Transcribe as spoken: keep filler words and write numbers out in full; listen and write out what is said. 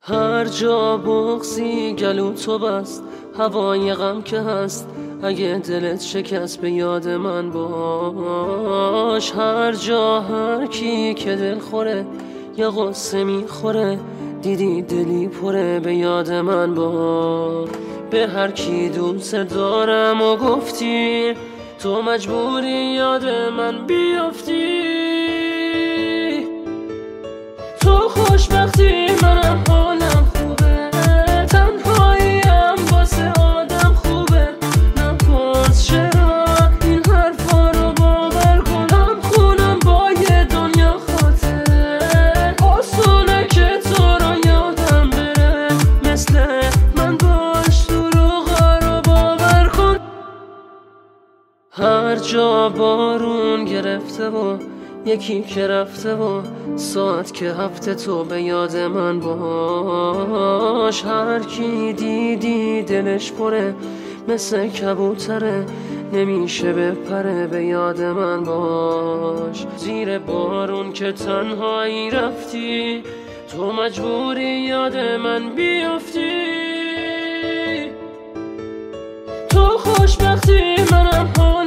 هر جا بغزی گلو تو بست، هوای غم که هست اگه دلت شکست به یاد من باش. هر جا هر کی که دل خوره یا غصه میخوره، دیدی دلی پره به یاد من باش. به هر کی دوست دارم و گفتی، تو مجبوری یاد من بیافتی. تو خوشبختی منم حالم خوبه، تنهاییم واسه آدم خوبه. نپرس چرا این حرفا رو باور کنم، خونم با یه دنیا خاطره. آسونه که تو رو یادم بره، مثل من باش دروغا رو باور کن. هر جا بارون گرفته و یکی که رفته و ساعت که هفته، تو به یاد من باش. هر کی دیدی دلش پره مثل کبوتره، نمیشه بپره به یاد من باش. زیر بارون که تنهایی رفتی، تو مجبوری یاد من بیافتی. تو خوشبختی منم